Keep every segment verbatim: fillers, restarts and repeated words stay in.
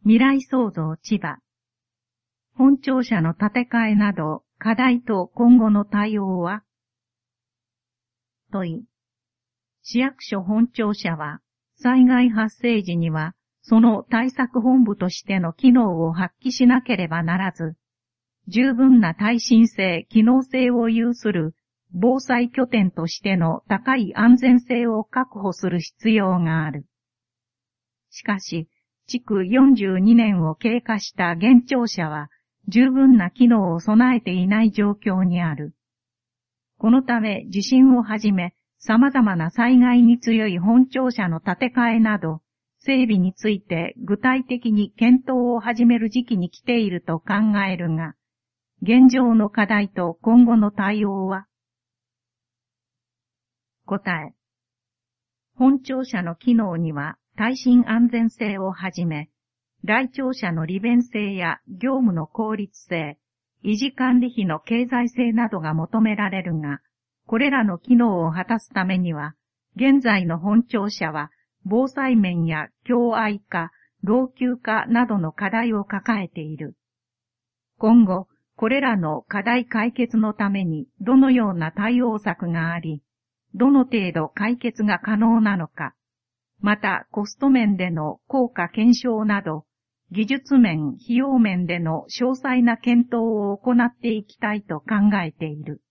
未来創造千葉。本庁舎の建て替えなど課題と今後の対応は？問い。市役所本庁舎は災害発生時にはその対策本部としての機能を発揮しなければならず、十分な耐震性、機能性を有する防災拠点としての高い安全性を確保する必要がある。しかし、築よんじゅうにねんを経過した現庁舎は十分な機能を備えていない状況にある。このため地震をはじめ様々な災害に強い本庁舎の建て替えなど整備について具体的に検討を始める時期に来ていると考えるが、現状の課題と今後の対応は？答え。本庁舎の機能には耐震安全性をはじめ、来庁舎の利便性や業務の効率性、維持管理費の経済性などが求められるが、これらの機能を果たすためには、現在の本庁舎は防災面や狭隘化、老朽化などの課題を抱えている。今後、これらの課題解決のためにどのような対応策があり、どの程度解決が可能なのか、またコスト面での効果検証など、技術面、費用面での詳細な検討を行っていきたいと考えている。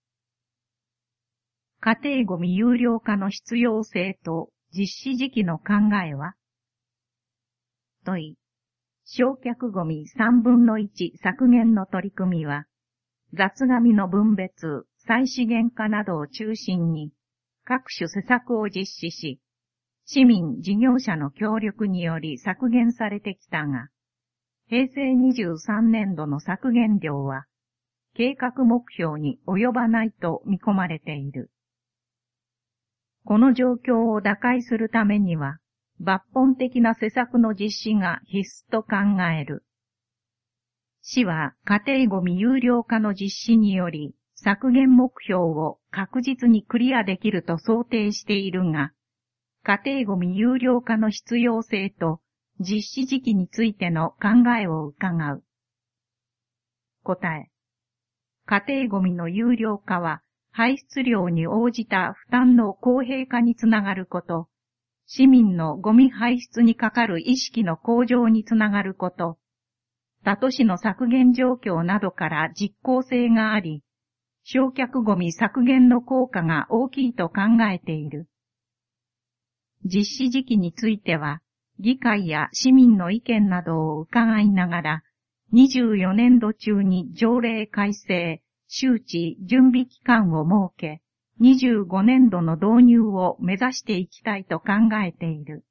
家庭ごみ有料化の必要性と実施時期の考えは？問い。焼却ごみさんぶんのいち削減の取り組みは、雑紙の分別、再資源化などを中心に各種施策を実施し、市民、事業者の協力により削減されてきたが、平成にじゅうさんねんどの削減量は、計画目標に及ばないと見込まれている。この状況を打開するためには、抜本的な施策の実施が必須と考える。市は家庭ごみ有料化の実施により、削減目標を確実にクリアできると想定しているが、家庭ごみ有料化の必要性と実施時期についての考えを伺う。答え。家庭ごみの有料化は排出量に応じた負担の公平化につながること、市民のゴミ排出にかかる意識の向上につながること、他都市の削減状況などから実効性があり、焼却ごみ削減の効果が大きいと考えている。実施時期については、議会や市民の意見などを伺いながら、にじゅうよねんど中に条例改正、周知、準備期間を設け、にじゅうごねんどの導入を目指していきたいと考えている。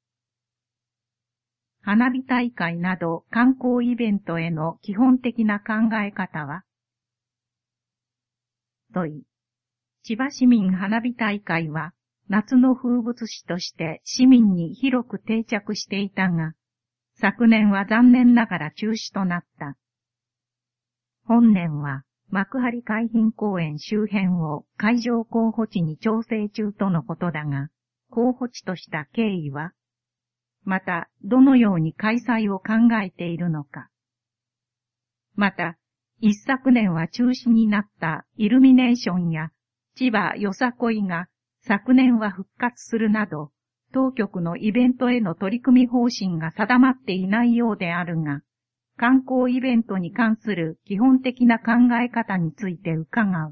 花火大会など観光イベントへの基本的な考え方は？問い。千葉市民花火大会は、夏の風物詩として市民に広く定着していたが、昨年は残念ながら中止となった。本年は幕張海浜公園周辺を会場候補地に調整中とのことだが、候補地とした経緯は？また、どのように開催を考えているのか。また、一昨年は中止になったイルミネーションや千葉よさこいが昨年は復活するなど、当局のイベントへの取り組み方針が定まっていないようであるが、観光イベントに関する基本的な考え方について伺う。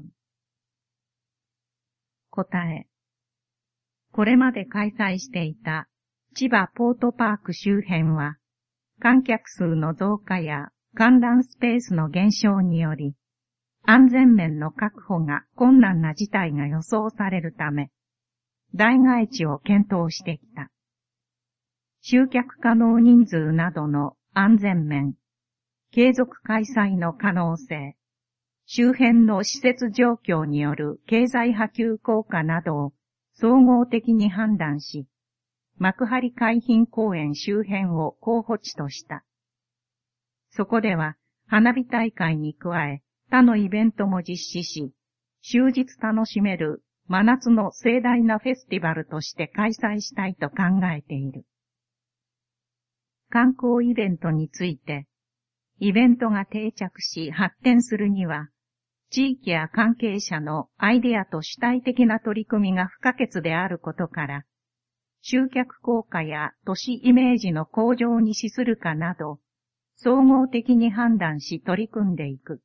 答え。これまで開催していた千葉ポートパーク周辺は、観客数の増加や観覧スペースの減少により、安全面の確保が困難な事態が予想されるため、代替地を検討してきた。集客可能人数などの安全面、継続開催の可能性、周辺の施設状況による経済波及効果などを総合的に判断し、幕張海浜公園周辺を候補地とした。そこでは花火大会に加え他のイベントも実施し、終日楽しめる真夏の盛大なフェスティバルとして開催したいと考えている。 観光イベントについて、イベントが定着し発展するには、地域や関係者のアイデアと主体的な取り組みが不可欠であることから、集客効果や都市イメージの向上に資するかなど、総合的に判断し取り組んでいく。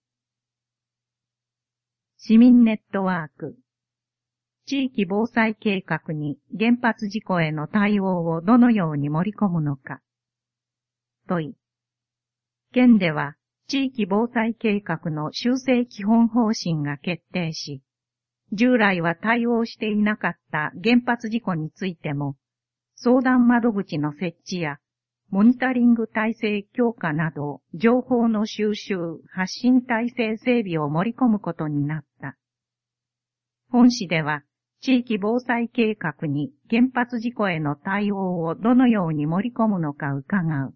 市民ネットワーク。地域防災計画に原発事故への対応をどのように盛り込むのか。問い。県では地域防災計画の修正基本方針が決定し、従来は対応していなかった原発事故についても、相談窓口の設置やモニタリング体制強化など情報の収集・発信体制整備を盛り込むことになった。本市では地域防災計画に原発事故への対応をどのように盛り込むのか伺う。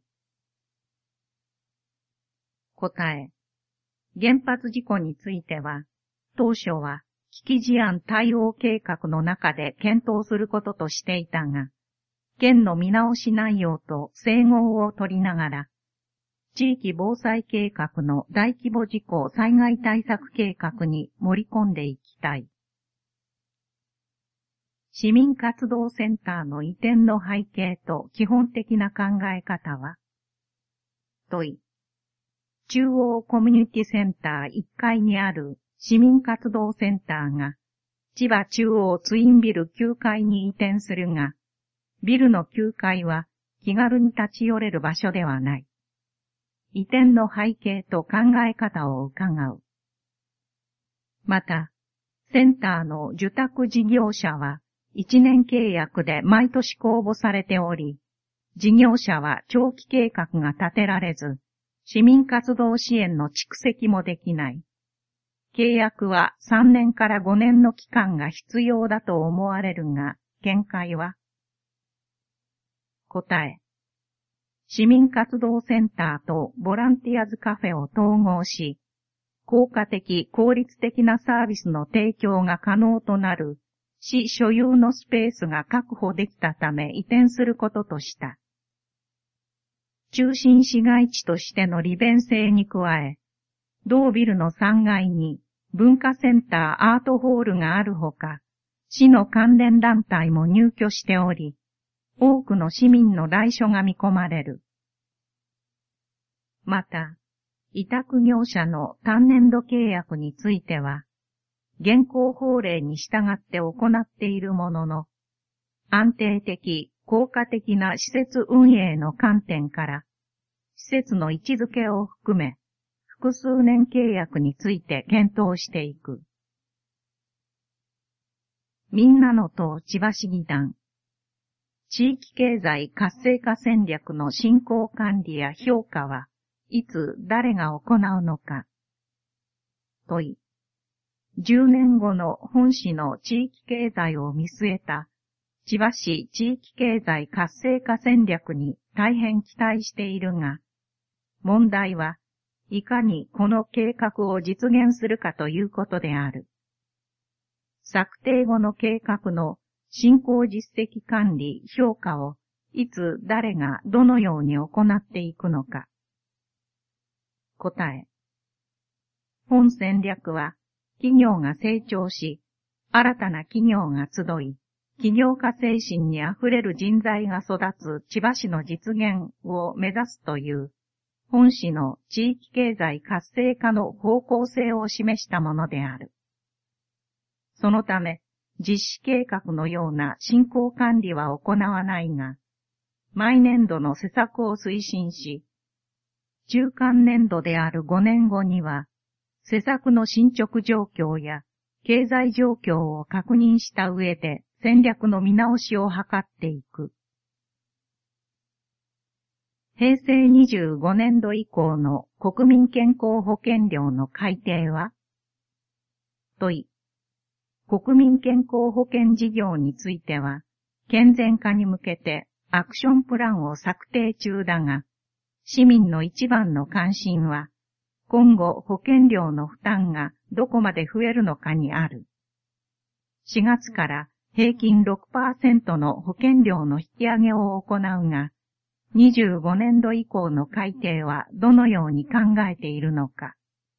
答え。原発事故については、当初は危機事案対応計画の中で検討することとしていたが、県の見直し内容と整合を取りながら、地域防災計画の大規模事故災害対策計画に盛り込んでいきたい。市民活動センターの移転の背景と基本的な考え方は？問い。中央コミュニティセンターいっかいにある市民活動センターが千葉中央ツインビルきゅうかいに移転するが、ビルのきゅうかいは気軽に立ち寄れる場所ではない。移転の背景と考え方を伺う。また、センターの受託事業者はいちねん契約で毎年公募されており、事業者は長期計画が立てられず、市民活動支援の蓄積もできない。契約はさんねんからごねんの期間が必要だと思われるが、見解は？答え。市民活動センターとボランティアズカフェを統合し、効果的・効率的なサービスの提供が可能となる市所有のスペースが確保できたため移転することとした。中心市街地としての利便性に加え、同ビルのさんがいに文化センターアートホールがあるほか、市の関連団体も入居しており、多くの市民の来所が見込まれる。また、委託業者の単年度契約については、現行法令に従って行っているものの、安定的、効果的な施設運営の観点から、施設の位置づけを含め、複数年契約について検討していく。みんなの党千葉市議団。地域経済活性化戦略の進行管理や評価はいつ誰が行うのか。問い。じゅうねんごの本市の地域経済を見据えた千葉市地域経済活性化戦略に大変期待しているが、問題はいかにこの計画を実現するかということである。策定後の計画の進行実績管理・評価をいつ誰がどのように行っていくのか。答え。本戦略は企業が成長し、新たな企業が集い、起業家精神にあふれる人材が育つ千葉市の実現を目指すという、本市の地域経済活性化の方向性を示したものである。そのため、実施計画のような進行管理は行わないが、毎年度の施策を推進し、中間年度であるごねんごには、施策の進捗状況や経済状況を確認した上で戦略の見直しを図っていく。平成にじゅうごねんど以降の国民健康保険料の改定は？問い。国民健康保険事業については、健全化に向けてアクションプランを策定中だが、市民の一番の関心は、今後保険料の負担がどこまで増えるのかにある。しがつから平均 ろくパーセント の保険料の引き上げを行うが、 にじゅうごねんど以降の改定はどのように考えているのか。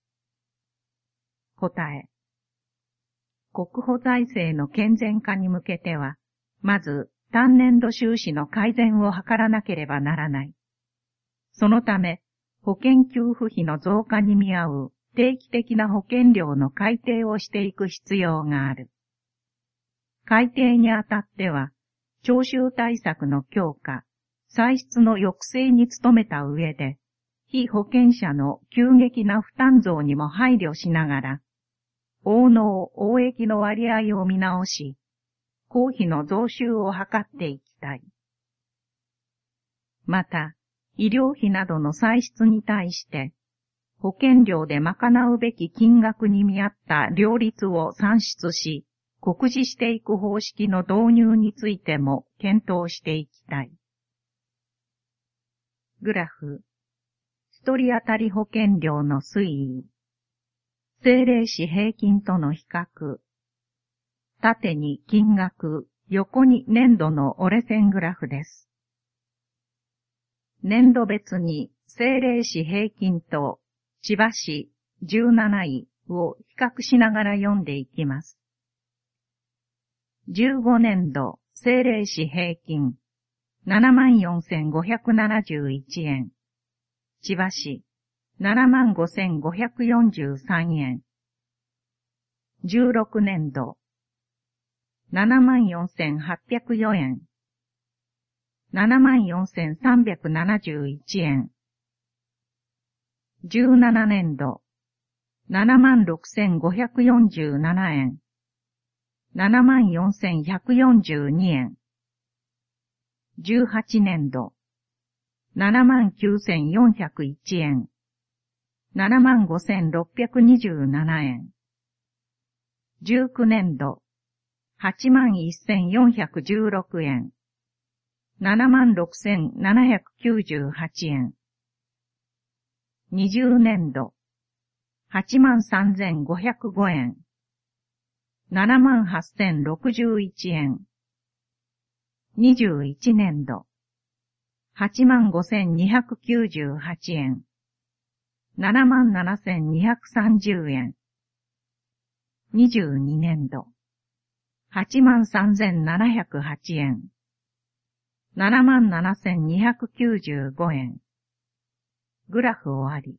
答え。国保財政の健全化に向けては、まず単年度収支の改善を図らなければならない。そのため、保険給付費の増加に見合う定期的な保険料の改定をしていく必要がある。改定にあたっては、徴収対策の強化、歳出の抑制に努めた上で、被保険者の急激な負担増にも配慮しながら、応納・応益の割合を見直し、公費の増収を図っていきたい。また、医療費などの歳出に対して、保険料で賄うべき金額に見合った両立を算出し、告示していく方式の導入についても検討していきたい。グラフ、一人当たり保険料の推移、政令市平均との比較、縦に金額、横に年度の折れ線グラフです。年度別に政令市平均と千葉市じゅうなないを比較しながら読んでいきます。じゅうごねんど政令市平均 ななまんよんせんごひゃくななじゅういちえん、千葉市 ななまんごせんごひゃくよんじゅうさんえん、じゅうろくねんどななまんよんせんはっぴゃくよえん、ななまんよんせんさんびゃくななじゅういちえん、じゅうななねんどななまんろくせんごひゃくよんじゅうななえん、ななまんよんせんひゃくよんじゅうにえん、じゅうはちねんどななまんきゅうせんよんひゃくいちえん、ななまんごせんろっぴゃくにじゅうななえん、じゅうきゅうねんどはちまんせんよんひゃくじゅうろくえん、ななまんろくせんななひゃくきゅうじゅうはちえん、にじゅうねんどはちまんさんぜんごひゃくごえん、ななまんはっせんろくじゅういちえん、にじゅういちねんどはちまんごせんにひゃくきゅうじゅうはちえん、ななまんななせんにひゃくさんじゅうえん、にじゅうにねんどはちまんさんぜんななひゃくはちえん、ななまんななせんにひゃくきゅうじゅうごえん。グラフ終わり。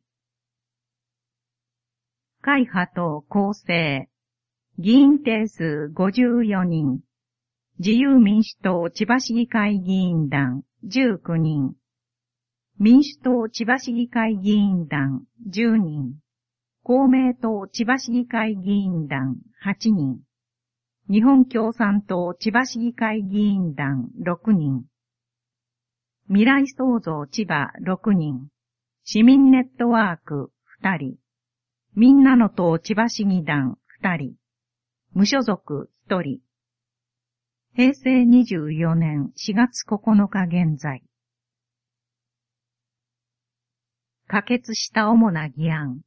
会派党構成。議員定数ごじゅうよにん。自由民主党千葉市議会議員団じゅうきゅうにん。民主党千葉市議会議員団じゅうにん。公明党千葉市議会議員団はちにん。日本共産党千葉市議会議員団ろくにん。未来創造千葉ろくにん。市民ネットワークふたり。みんなの党千葉市議団ふたり。無所属ひとり。平成にじゅうよねんしがつここのか現在。可決した主な議案。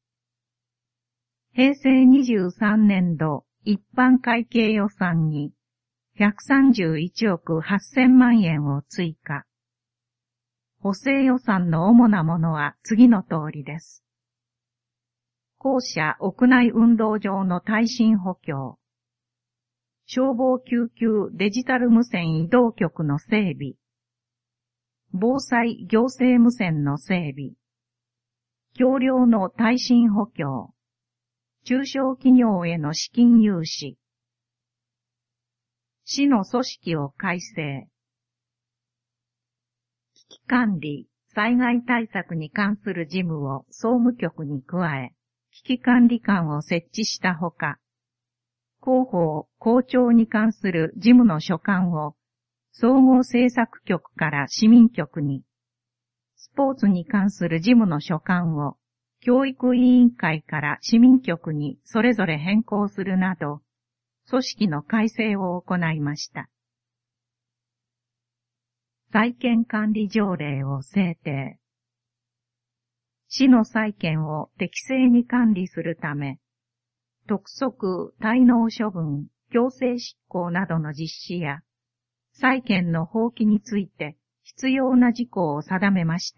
平成にじゅうさんねんど一般会計予算にひゃくさんじゅういちおくはっせんまんえんを追加。補正予算の主なものは次の通りです。校舎屋内運動場の耐震補強。消防救急デジタル無線移動局の整備。防災行政無線の整備。橋梁の耐震補強。中小企業への資金融資。市の組織を改正。危機管理、災害対策に関する事務を総務局に加え、危機管理官を設置したほか、広報、校長に関する事務の所管を総合政策局から市民局に、スポーツに関する事務の所管を教育委員会から市民局にそれぞれ変更するなど、組織の改正を行いました。債権管理条例を制定。市の債権を適正に管理するため、督促、滞納処分、強制執行などの実施や、債権の放棄について必要な事項を定めました。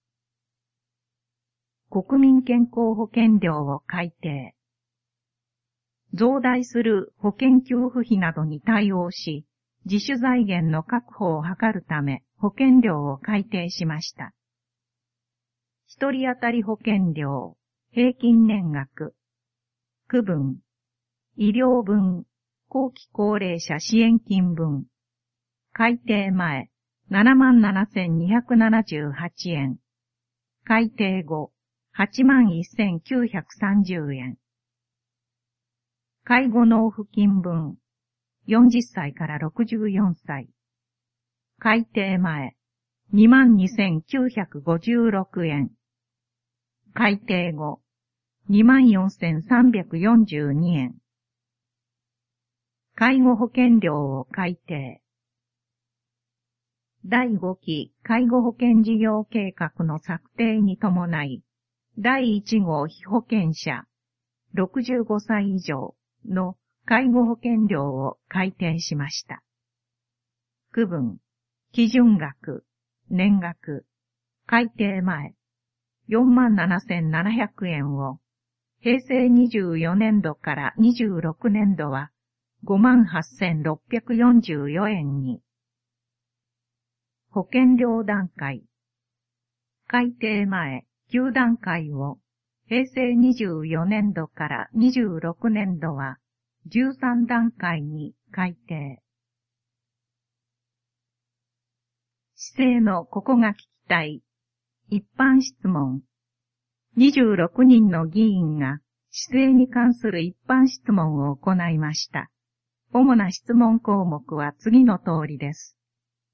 国民健康保険料を改定。増大する保険給付費などに対応し、自主財源の確保を図るため保険料を改定しました。一人当たり保険料、平均年額、区分、医療分、後期高齢者支援金分、改定前、ななまんななせんにひゃくななじゅうはちえん、改定後、はちまんせんきゅうひゃくさんじゅうえん。介護納付金分、よんじゅっさいからろくじゅうよんさい。改定前、にまんにせんきゅうひゃくごじゅうろくえん。改定後、にまんよんせんさんびゃくよんじゅうにえん。介護保険料を改定。だいごき介護保険事業計画の策定に伴い、だいいち号被保険者、ろくじゅうごさい以上の介護保険料を改定しました。区分、基準額、年額、改定前、よんまんななせんななひゃくえんを、平成にじゅうよねんどからにじゅうろくねんどはごまんはっせんろっぴゃくよんじゅうよえんに。保険料段階。改定前、きゅうだんかいを、平成にじゅうよねんどからにじゅうろくねんどはじゅうさんだんかいに改定。市政のここが聞きたい。一般質問。にじゅうろくにんの議員が市政に関する一般質問を行いました。主な質問項目は次の通りです。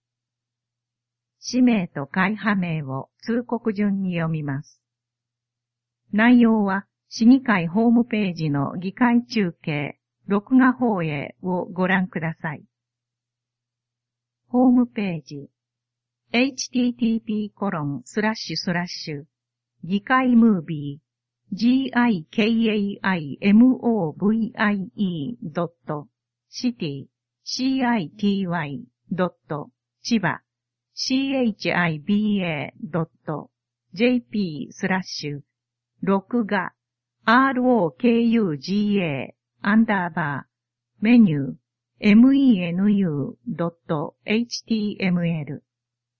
氏名と会派名を通告順に読みます。内容は市議会ホームページの議会中継、録画放映をご覧ください。ホームページ エイチティーティーピーコロンスラッシュスラッシュ 議会ムービー ギカイムービー ドット シティ シティ ドット 千葉 シハバ ドット ジェーピー スラッシュ録画 アールオーケーユージーエー アンダーバーメニュー メヌ ドット エイチティーエムエル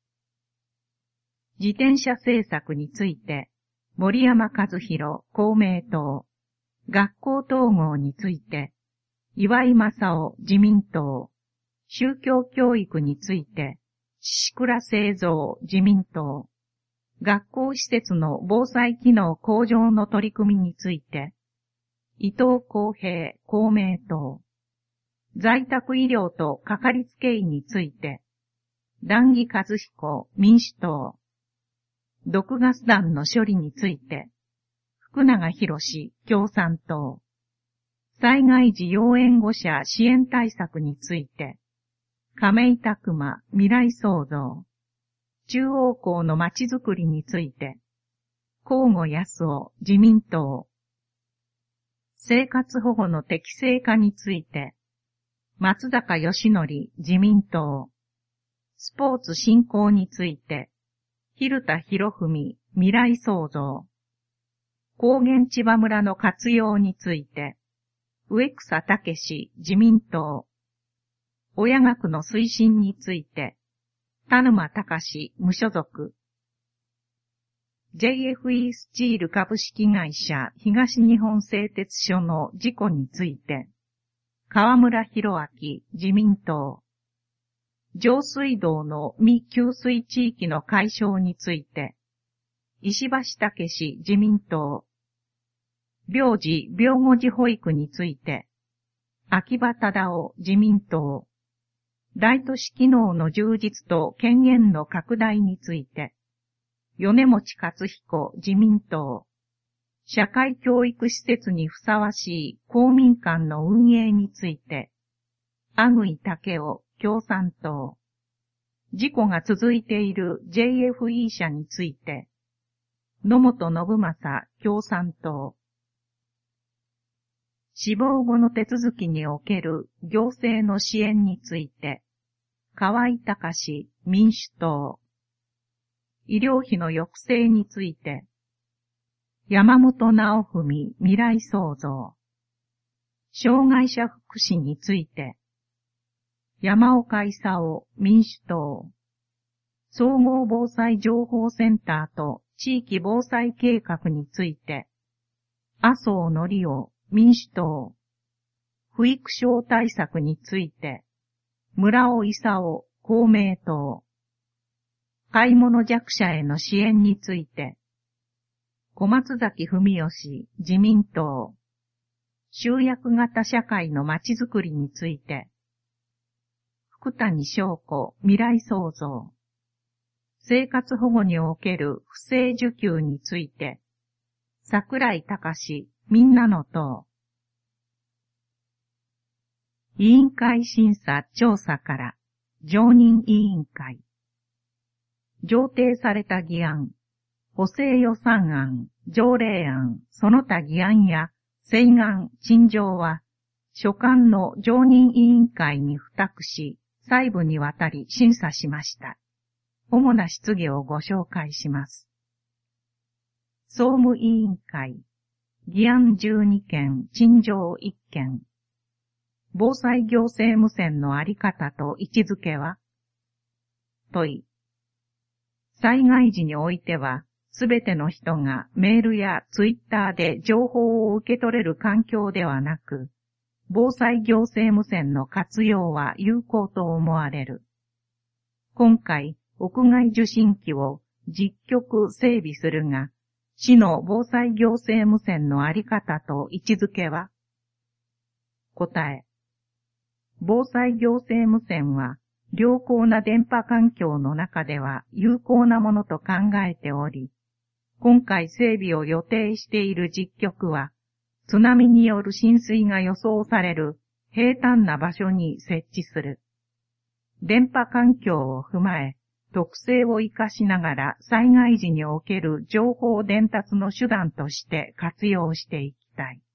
自転車政策について森山和弘公明党、学校統合について岩井正夫自民党、宗教教育について宍倉清三自民党、学校施設の防災機能向上の取り組みについて、伊藤公平公明党、在宅医療とかかりつけ医について、談義和彦民主党、毒ガス弾の処理について、福永博共産党、災害時要援護者支援対策について、亀井拓馬未来創造、中央校のまちづくりについて、河野康夫自民党、生活保護の適正化について、松坂義則自民党、スポーツ振興について、蛭田博文未来創造、高原千葉村の活用について、植草武志自民党、親学の推進について、田沼隆無所属、ジェイエフイー スチール株式会社東日本製鉄所の事故について、河村弘明自民党、上水道の未給水地域の解消について、石橋武史自民党、病児病後児保育について、秋葉忠夫自民党、大都市機能の充実と権限の拡大について、米持克彦自民党、社会教育施設にふさわしい公民館の運営について、阿久井武夫共産党、事故が続いている ジェイエフイー 社について、野本信正共産党、死亡後の手続きにおける行政の支援について、河合隆民主党。医療費の抑制について、山本直文未来創造。障害者福祉について、山岡勲民主党。総合防災情報センターと地域防災計画について、麻生則夫民主党。不育症対策について、村尾勲公明党。買い物弱者への支援について、小松崎文義自民党。集約型社会のまちづくりについて、福谷翔子未来創造。生活保護における不正受給について、櫻井隆みんなの党。委員会審査調査から常任委員会。上呈された議案、補正予算案、条例案、その他議案や請願、陳情は、所管の常任委員会に付託し、細部にわたり審査しました。主な質疑をご紹介します。総務委員会、議案じゅうにけん、陳情いっけん。防災行政無線のあり方と位置づけは、問い。災害時においては、すべての人がメールやツイッターで情報を受け取れる環境ではなく、防災行政無線の活用は有効と思われる。今回、屋外受信機を実局整備するが、市の防災行政無線のあり方と位置づけは、答え。防災行政無線は、良好な電波環境の中では有効なものと考えており、今回整備を予定している実局は、津波による浸水が予想される平坦な場所に設置する。電波環境を踏まえ、特性を活かしながら災害時における情報伝達の手段として活用していきたい。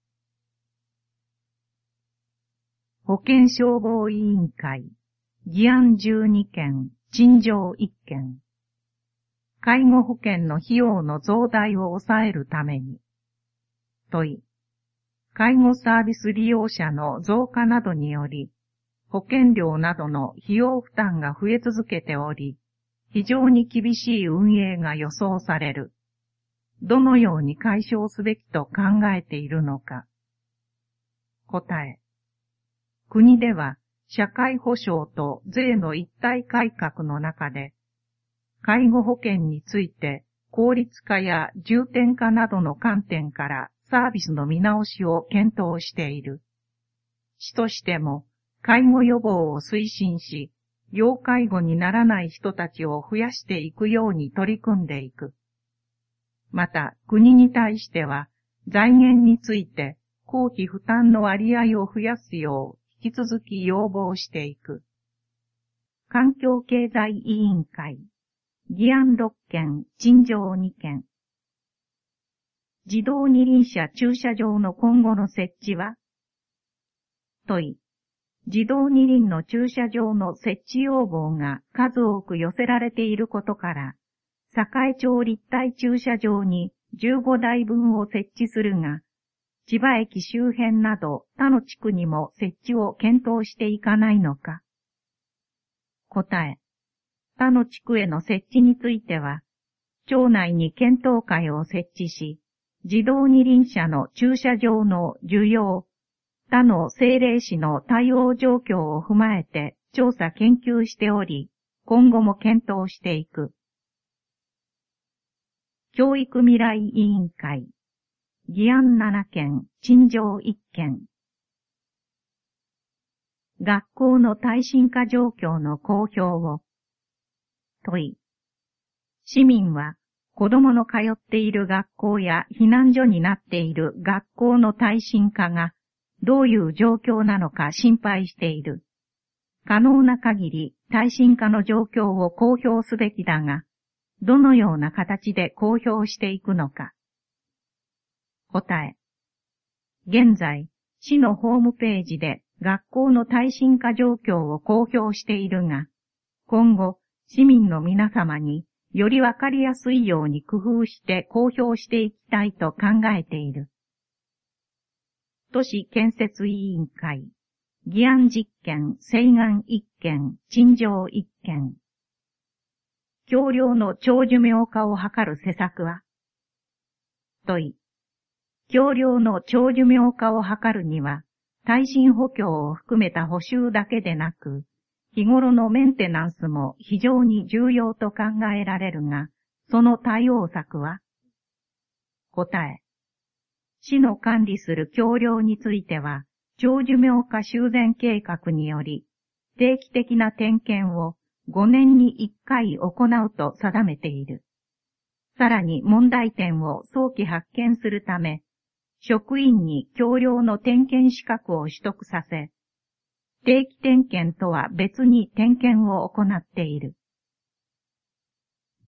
保健消防委員会、議案じゅうにけん、陳情いっけん。介護保険の費用の増大を抑えるために。問い。介護サービス利用者の増加などにより、保険料などの費用負担が増え続けており、非常に厳しい運営が予想される。どのように解消すべきと考えているのか。答え。国では社会保障と税の一体改革の中で、介護保険について効率化や重点化などの観点からサービスの見直しを検討している。市としても介護予防を推進し、要介護にならない人たちを増やしていくように取り組んでいく。また国に対しては財源について公費負担の割合を増やすよう引き続き要望していく。環境経済委員会、議案ろっけん、陳情にけん。自動二輪車駐車場の今後の設置は？問い。自動二輪の駐車場の設置要望が数多く寄せられていることから、栄町立体駐車場にじゅうごだいぶんを設置するが、千葉駅周辺など他の地区にも設置を検討していかないのか。答え。他の地区への設置については、町内に検討会を設置し、自動二輪車の駐車場の需要、他の政令市の対応状況を踏まえて調査研究しており、今後も検討していく。教育未来委員会、議案ななけん、陳情いっけん。学校の耐震化状況の公表を。問い。市民は子供の通っている学校や避難所になっている学校の耐震化がどういう状況なのか心配している。可能な限り耐震化の状況を公表すべきだが、どのような形で公表していくのか。答え。現在、市のホームページで学校の耐震化状況を公表しているが、今後、 市民の皆様によりわかりやすいように工夫して公表していきたいと考えている。都市建設委員会、議案実験、請願一件、陳情一件。橋梁の長寿命化を図る施策は問い。橋梁の長寿命化を図るには、耐震補強を含めた補修だけでなく、日頃のメンテナンスも非常に重要と考えられるが、その対応策は答え。市の管理する橋梁については、長寿命化修繕計画により、定期的な点検をごねんにいっかい行うと定めている。さらに問題点を早期発見するため、職員に橋梁の点検資格を取得させ、定期点検とは別に点検を行っている。